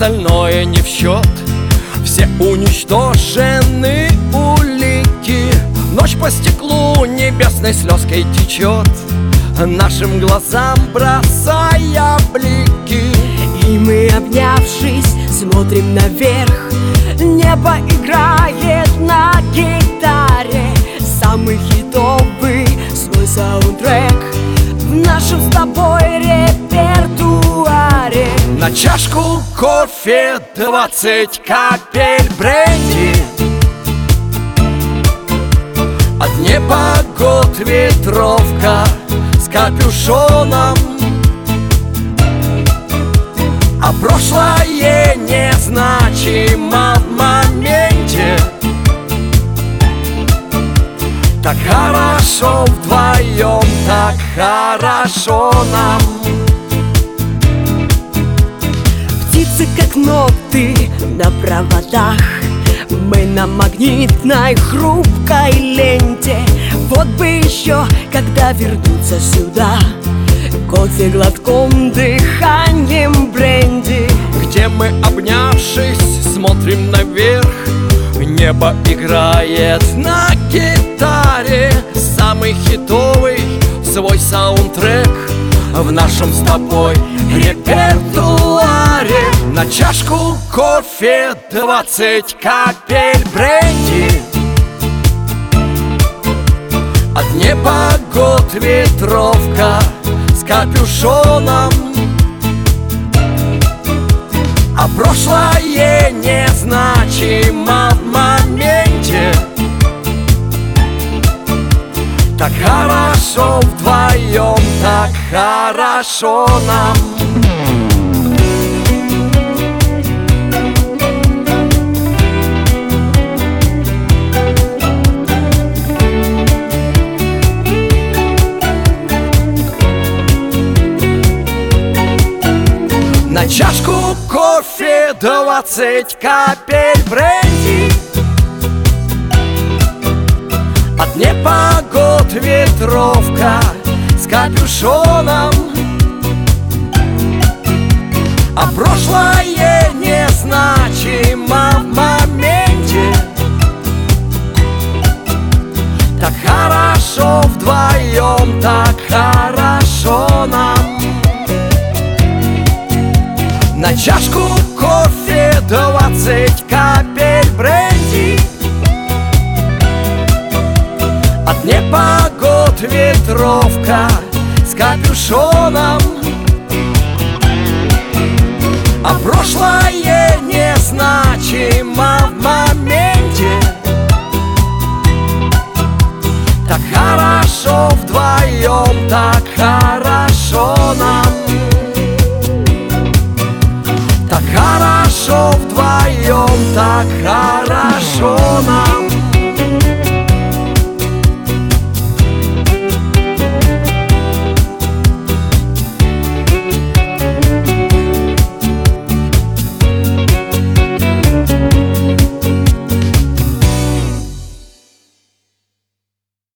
остальное не в счет. Все уничтожены улики. Ночь по стеклу небесной слезкой течет, нашим глазам бросая блики. И мы, обнявшись, смотрим наверх. Небо играет на гитаре самый хитовый свой саундтрек в нашем с тобой репертуаре. На чашку кофе 20 капель бренди. От непогод ветровка с капюшоном, а прошлое незначимо в моменте. Так хорошо вдвоем, так хорошо нам. Птицы как ноты на проводах, мы на магнитной хрупкой ленте. Вот бы еще, когда вернуться сюда, кофе глотком, дыханием бренди. Где мы, обнявшись, смотрим наверх. Небо играет на гитаре самый хитовый свой саундтрек в нашем с тобой репертуаре. На чашку кофе 20 капель бренди. От непогод ветровка с капюшоном, а прошлое незначимо в моменте. Так хорошо вдвоем, так хорошо нам. На чашку кофе 20 капель бренди. От непогод ветровка с капюшоном, а прошлое незначимо в моменте. Так хорошо вдвоем, так хорошо нам. На чашку кофе 20 капель бренди. От непогод ветровка с капюшоном, а прошлое незначимо в моменте. Так хорошо вдвоем, так хорошо нам. Так хорошо вдвоем, так хорошо нам.